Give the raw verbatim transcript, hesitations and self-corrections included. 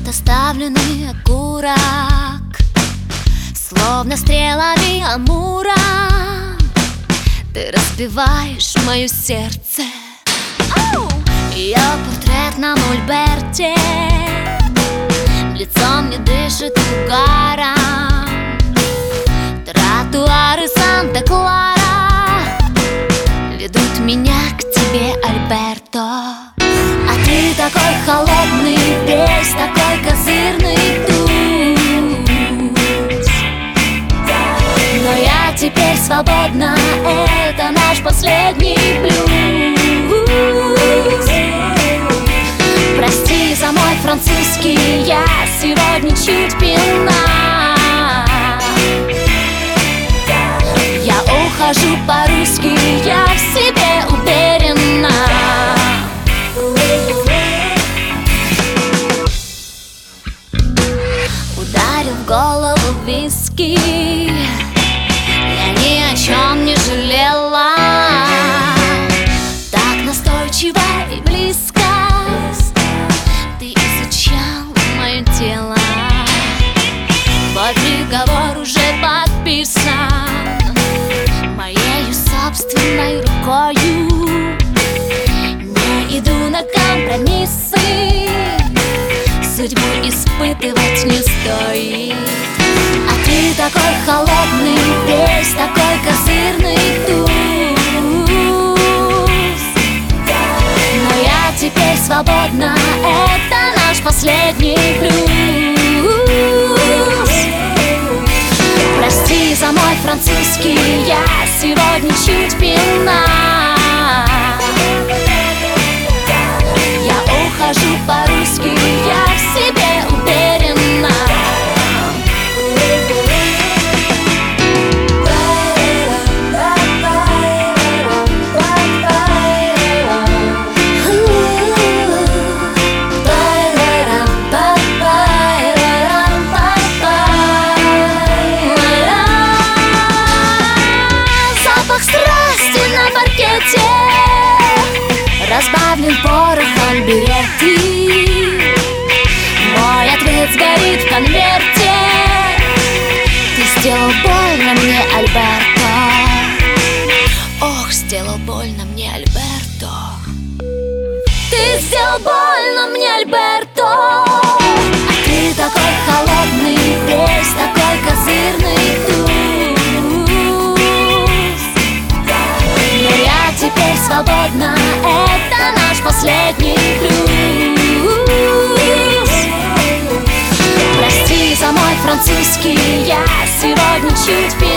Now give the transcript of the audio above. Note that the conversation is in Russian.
Вот оставленный окурок, словно стрелами Амура, ты разбиваешь мое сердце. Ее портрет на мольберте, лицом не дышит угаром. Тротуары Санта-Клара ведут меня к тебе, Альберто. А ты такой холодный, весь такой козырный туз. Но я теперь свободна, это наш последний блюз. Прости за мой французский, я сегодня чуть пьяна. Я ухожу по-русски, я в себе уверена. Ударил в голову виски, я ни о чем не жалела. Так настойчиво и близко ты изучал мое тело. Твой приговор уже подписан моею собственной рукою. Не иду на компромиссы, судьбу испытывать не стоит. А ты такой холодный, весь такой козырный туз. Но я теперь свободна, это наш последний блюз. Прости за мой французский, я сегодня чуть пьяна. Я ухожу по-русски, я в себе уверена. Разбавлен порохом береты, мой ответ сгорит в конверте. Ты сделал больно мне, Альберто. Ох, сделал больно мне, Альберто. Ты сделал больно мне, Альберто. А ты такой холодный, весь такой козырный туз. Но я теперь свободна, это наш последний блюз. Прости за мой французский, я сегодня чуть пью.